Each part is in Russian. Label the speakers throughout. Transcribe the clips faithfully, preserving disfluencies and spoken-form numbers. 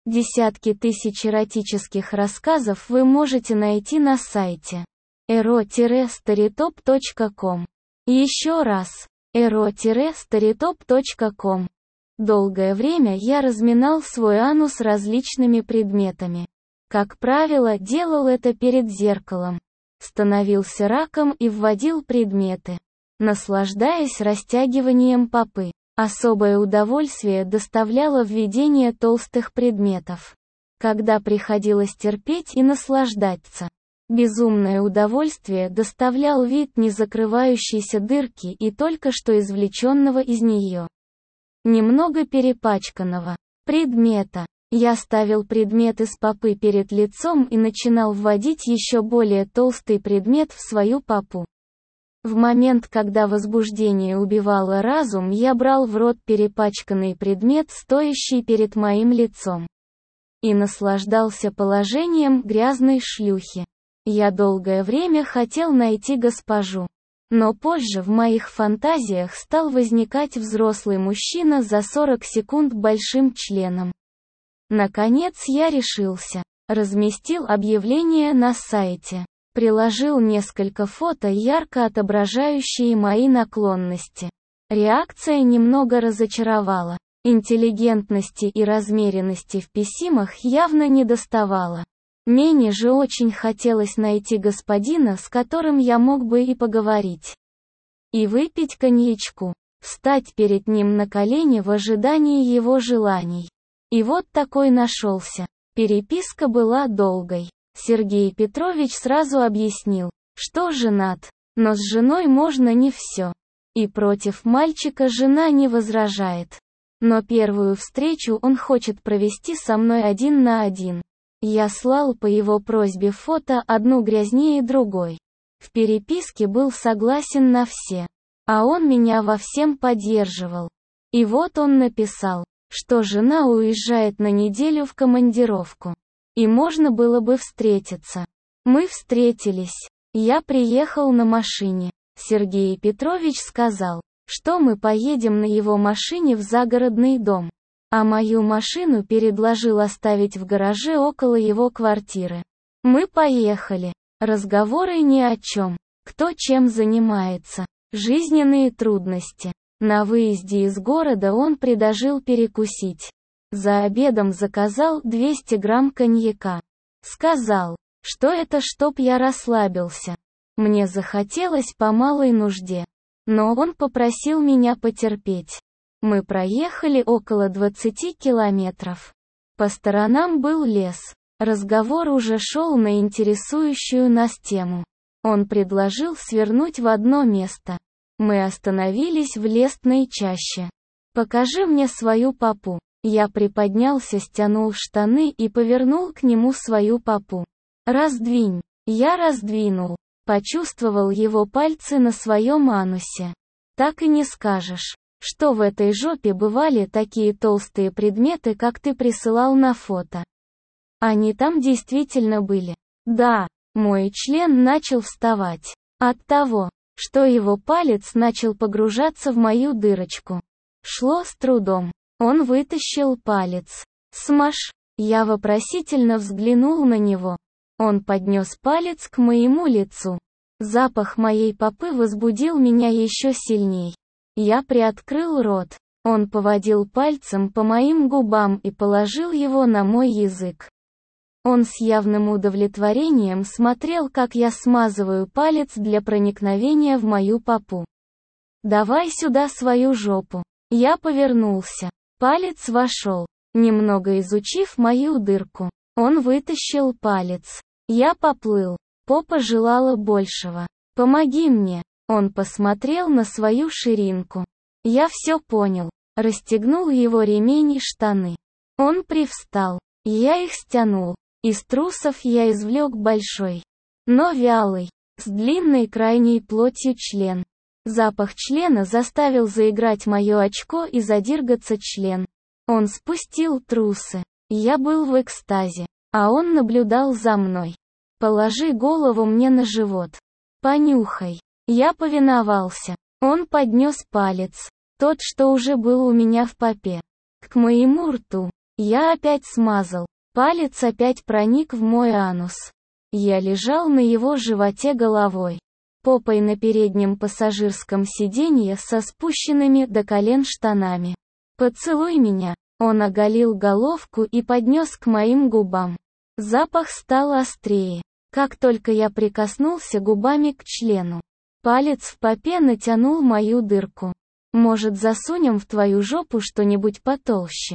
Speaker 1: Десятки тысяч эротических рассказов вы можете найти на сайте эро старитоп точка ком. Еще раз, эро старитоп точка ком. Долгое время я разминал свой анус различными предметами. Как правило, делал это перед зеркалом. Становился раком и вводил предметы, наслаждаясь растягиванием попы. Особое удовольствие доставляло введение толстых предметов, когда приходилось терпеть и наслаждаться. Безумное удовольствие доставлял вид незакрывающейся дырки и только что извлеченного из нее, немного перепачканного предмета. Я ставил предмет из попы перед лицом и начинал вводить еще более толстый предмет в свою попу. В момент, когда возбуждение убивало разум, я брал в рот перепачканный предмет, стоящий перед моим лицом, и наслаждался положением грязной шлюхи. Я долгое время хотел найти госпожу. Но позже в моих фантазиях стал возникать взрослый мужчина за сорок секунд большим членом. Наконец я решился. Разместил объявление на сайте. Приложил несколько фото, ярко отображающие мои наклонности. Реакция немного разочаровала. Интеллигентности и размеренности в письмах явно недоставало. Мне же очень хотелось найти господина, с которым я мог бы и поговорить. И выпить коньячку. Встать перед ним на колени в ожидании его желаний. И вот такой нашелся. Переписка была долгой. Сергей Петрович сразу объяснил, что женат, но с женой можно не все. И против мальчика жена не возражает. Но первую встречу он хочет провести со мной один на один. Я слал по его просьбе фото, одну грязнее другой. В переписке был согласен на все. А он меня во всем поддерживал. И вот он написал, что жена уезжает на неделю в командировку. И можно было бы встретиться. Мы встретились. Я приехал на машине. Сергей Петрович сказал, что мы поедем на его машине в загородный дом. А мою машину предложил оставить в гараже около его квартиры. Мы поехали. Разговоры ни о чем. Кто чем занимается. Жизненные трудности. На выезде из города он предложил перекусить. За обедом заказал двести грамм коньяка. Сказал, что это чтоб я расслабился. Мне захотелось по малой нужде. Но он попросил меня потерпеть. Мы проехали около двадцати километров. По сторонам был лес. Разговор уже шел на интересующую нас тему. Он предложил свернуть в одно место. Мы остановились в лесной чаще. «Покажи мне свою попу». Я приподнялся, стянул штаны и повернул к нему свою попу. «Раздвинь». Я раздвинул. Почувствовал его пальцы на своем анусе. Так и не скажешь, что в этой жопе бывали такие толстые предметы, как ты присылал на фото. Они там действительно были. Да, мой член начал вставать. От того, что его палец начал погружаться в мою дырочку. Шло с трудом. Он вытащил палец. «Смаш!» Я вопросительно взглянул на него. Он поднес палец к моему лицу. Запах моей попы возбудил меня еще сильней. Я приоткрыл рот. Он поводил пальцем по моим губам и положил его на мой язык. Он с явным удовлетворением смотрел, как я смазываю палец для проникновения в мою попу. «Давай сюда свою жопу». Я повернулся. Палец вошел. Немного изучив мою дырку, он вытащил палец. Я поплыл. Попа желала большего. «Помоги мне». Он посмотрел на свою ширинку. Я все понял. Расстегнул его ремень и штаны. Он привстал. Я их стянул. Из трусов я извлек большой, но вялый, с длинной крайней плотью член. Запах члена заставил заиграть мое очко и задергаться член. Он спустил трусы. Я был в экстазе, а он наблюдал за мной. «Положи голову мне на живот. Понюхай». Я повиновался. Он поднес палец, тот, что уже был у меня в попе, к моему рту. Я опять смазал. Палец опять проник в мой анус. Я лежал на его животе головой, попой на переднем пассажирском сиденье со спущенными до колен штанами. «Поцелуй меня». Он оголил головку и поднес к моим губам. Запах стал острее. Как только я прикоснулся губами к члену, палец в попе натянул мою дырку. «Может, засунем в твою жопу что-нибудь потолще?»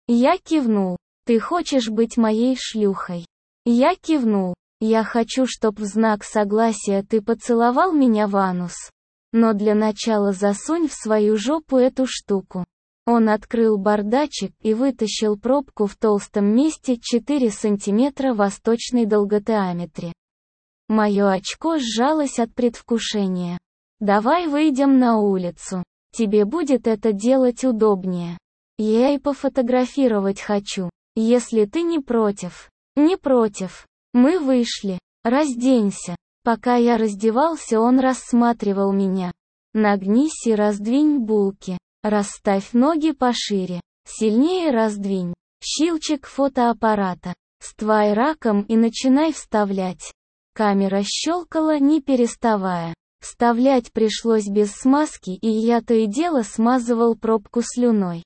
Speaker 1: Я кивнул. «Ты хочешь быть моей шлюхой?» Я кивнул. «Я хочу, чтоб в знак согласия ты поцеловал меня в анус. Но для начала засунь в свою жопу эту штуку». Он открыл бардачик и вытащил пробку в толстом месте четыре сантиметра восточной долготиометре. Мое очко сжалось от предвкушения. «Давай выйдем на улицу. Тебе будет это делать удобнее. Я и пофотографировать хочу, если ты не против». «Не против». Мы вышли. «Разденься». Пока я раздевался, он рассматривал меня. «Нагнись и раздвинь булки. Расставь ноги пошире. Сильнее раздвинь». Щелчек фотоаппарата. «Ствай раком и начинай вставлять». Камера щелкала, не переставая. Вставлять пришлось без смазки, и я то и дело смазывал пробку слюной.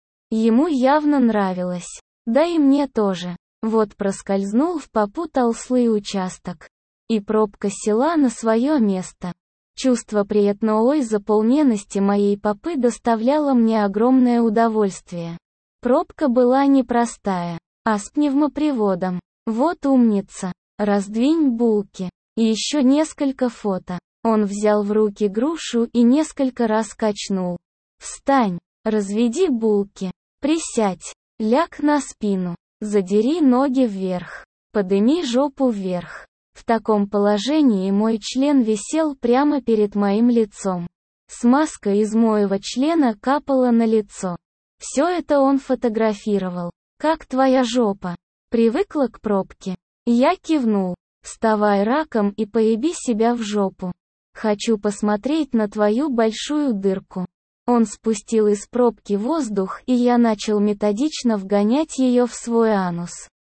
Speaker 1: Ему явно нравилось. Да и мне тоже. Вот проскользнул в попу толстый участок. И пробка села на свое место. Чувство приятной заполненности моей попы доставляло мне огромное удовольствие. Пробка была не простая, а с пневмоприводом. Вот умница. Раздвинь булки. И еще несколько фото. Он взял в руки грушу и несколько раз качнул. Встань. Разведи булки. Присядь. Ляг на спину. Задери ноги вверх. Подыми жопу вверх. В таком положении мой член висел прямо перед моим лицом. Смазка из моего члена капала на лицо. Все это он фотографировал. «Как твоя жопа? Привыкла к пробке?» Я кивнул. «Вставай раком и поеби себя в жопу. Хочу посмотреть на твою большую дырку». Он спустил из пробки воздух, и я начал методично вгонять ее в свой анус.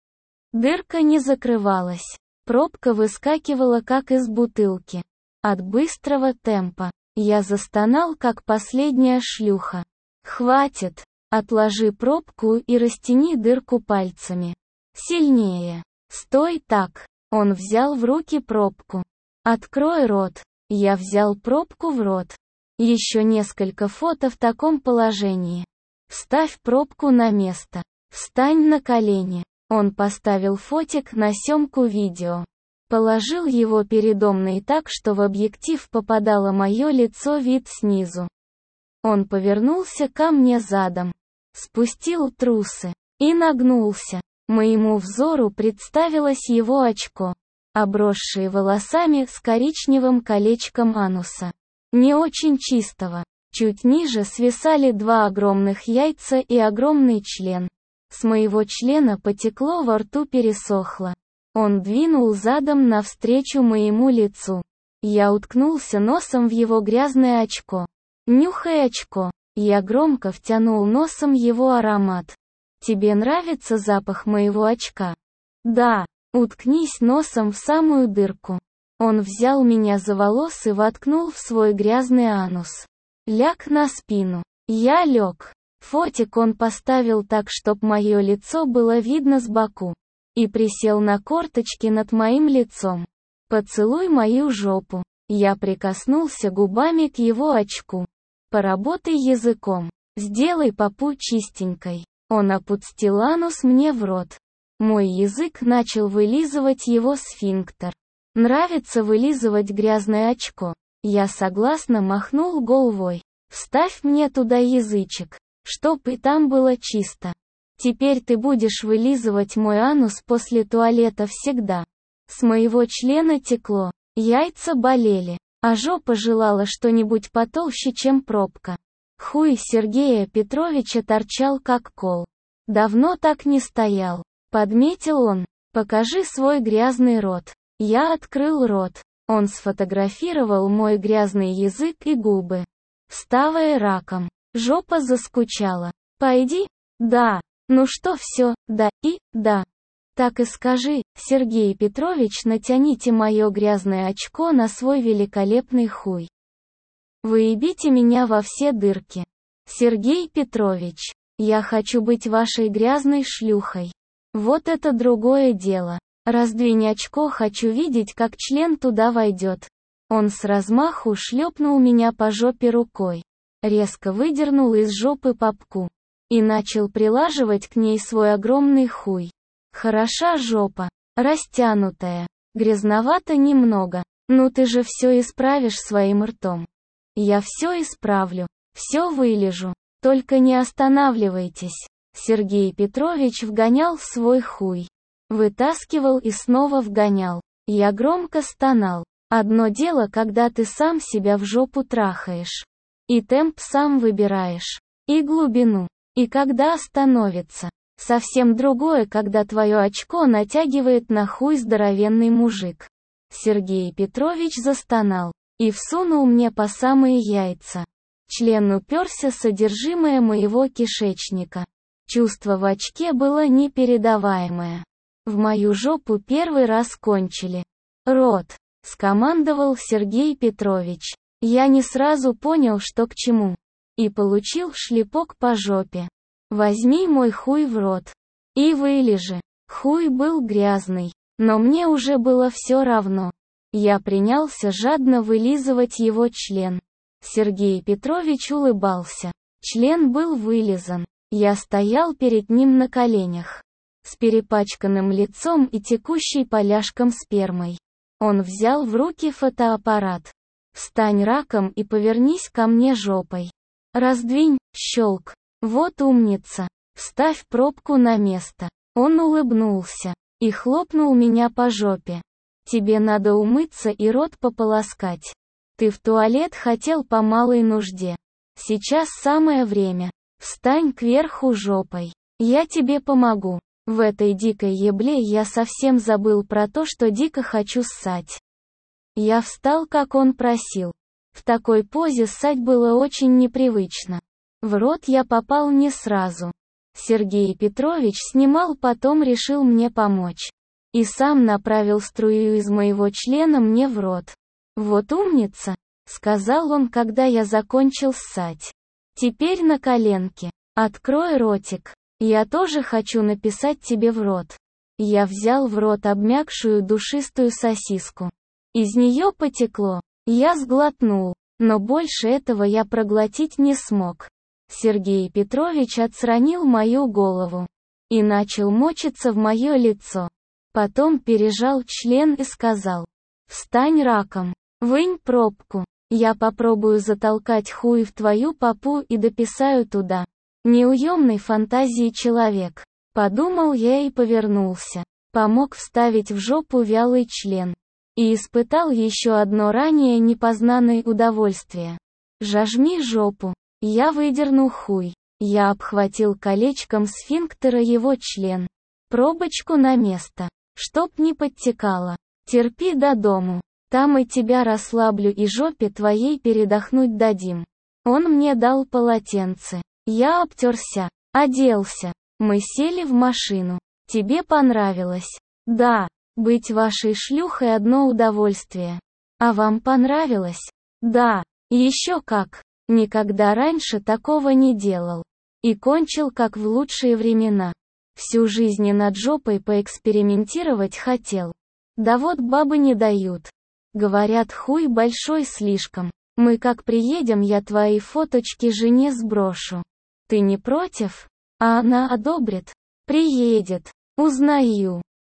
Speaker 1: Дырка не закрывалась. Пробка выскакивала как из бутылки. От быстрого темпа. Я застонал, как последняя шлюха. «Хватит. Отложи пробку и растяни дырку пальцами. Сильнее. Стой так». Он взял в руки пробку. «Открой рот». Я взял пробку в рот. Еще несколько фото в таком положении. «Вставь пробку на место. Встань на колени». Он поставил фотик на съемку видео. Положил его передо мной так, что в объектив попадало мое лицо вид снизу. Он повернулся ко мне задом. Спустил трусы. И нагнулся. Моему взору представилось его очко, обросшие волосами с коричневым колечком ануса. Не очень чистого. Чуть ниже свисали два огромных яйца и огромный член. С моего члена потекло, во рту пересохло. Он двинул задом навстречу моему лицу. Я уткнулся носом в его грязное очко. «Нюхай очко». Я громко втянул носом его аромат. «Тебе нравится запах моего очка?» «Да». «Уткнись носом в самую дырку». Он взял меня за волосы и воткнул в свой грязный анус. «Ляг на спину». Я лег. Фотик он поставил так, чтоб мое лицо было видно сбоку. И присел на корточки над моим лицом. «Поцелуй мою жопу». Я прикоснулся губами к его очку. «Поработай языком. Сделай попу чистенькой». Он опустил анус мне в рот. Мой язык начал вылизывать его сфинктер. «Нравится вылизывать грязное очко?» Я согласно махнул головой. «Вставь мне туда язычек, чтоб и там было чисто. Теперь ты будешь вылизывать мой анус после туалета всегда». С моего члена текло, яйца болели, а жопа желала что-нибудь потолще, чем пробка. Хуй Сергея Петровича торчал как кол. Давно так не стоял. Подметил он. «Покажи свой грязный рот». Я открыл рот. Он сфотографировал мой грязный язык и губы. «Вставай раком». Жопа заскучала. «Пойди». «Да». Ну что все, да, и, да. Так и скажи, Сергей Петрович, натяните мое грязное очко на свой великолепный хуй. Выебите меня во все дырки. Сергей Петрович, я хочу быть вашей грязной шлюхой. Вот это другое дело. Раздвинь очко, хочу видеть, как член туда войдет. Он с размаху шлепнул меня по жопе рукой. Резко выдернул из жопы попку. И начал прилаживать к ней свой огромный хуй. Хороша жопа. Растянутая. Грязновато немного. Ну ты же все исправишь своим ртом. Я все исправлю. Все вылежу. Только не останавливайтесь. Сергей Петрович вгонял в свой хуй. Вытаскивал и снова вгонял. Я громко стонал. Одно дело, когда ты сам себя в жопу трахаешь. И темп сам выбираешь. И глубину. И когда остановится. Совсем другое, когда твое очко натягивает на хуй здоровенный мужик. Сергей Петрович застонал. И всунул мне по самые яйца. Член уперся содержимое моего кишечника. Чувство в очке было непередаваемое. В мою жопу первый раз кончили. «Рот!» — скомандовал Сергей Петрович. Я не сразу понял, что к чему. И получил шлепок по жопе. «Возьми мой хуй в рот. И вылежи». Хуй был грязный. Но мне уже было все равно. Я принялся жадно вылизывать его член. Сергей Петрович улыбался. Член был вылизан. Я стоял перед ним на коленях. С перепачканным лицом и текущей поляшком спермой. Он взял в руки фотоаппарат. «Встань раком и повернись ко мне жопой. Раздвинь», щелк. «Вот умница. Вставь пробку на место». Он улыбнулся. И хлопнул меня по жопе. «Тебе надо умыться и рот пополоскать. Ты в туалет хотел по малой нужде. Сейчас самое время. Встань кверху жопой. Я тебе помогу». В этой дикой ебле я совсем забыл про то, что дико хочу ссать. Я встал, как он просил. В такой позе ссать было очень непривычно. В рот я попал не сразу. Сергей Петрович снимал, потом решил мне помочь. И сам направил струю из моего члена мне в рот. «Вот умница», — сказал он, когда я закончил ссать. «Теперь на коленке. Открой ротик. Я тоже хочу написать тебе в рот». Я взял в рот обмякшую душистую сосиску. Из нее потекло. Я сглотнул. Но больше этого я проглотить не смог. Сергей Петрович отстранил мою голову. И начал мочиться в мое лицо. Потом пережал член и сказал: «Встань раком. Вынь пробку. Я попробую затолкать хуй в твою попу и дописаю туда». Неуемной фантазии человек. Подумал я и повернулся. Помог вставить в жопу вялый член. И испытал еще одно ранее непознанное удовольствие. «Жажми жопу». Я выдернул хуй. Я обхватил колечком сфинктера его член. Пробочку на место. Чтоб не подтекало. Терпи до дому. Там и тебя расслаблю и жопе твоей передохнуть дадим. Он мне дал полотенце. Я обтерся, оделся. Мы сели в машину. Тебе понравилось? Да. Быть вашей шлюхой одно удовольствие. А вам понравилось? Да. Еще как. Никогда раньше такого не делал. И кончил как в лучшие времена. Всю жизнь над жопой поэкспериментировать хотел. Да вот бабы не дают. Говорят, хуй большой слишком. Мы как приедем, я твои фоточки жене сброшу. Ты не против? А она одобрит? Приедет. Узнаю.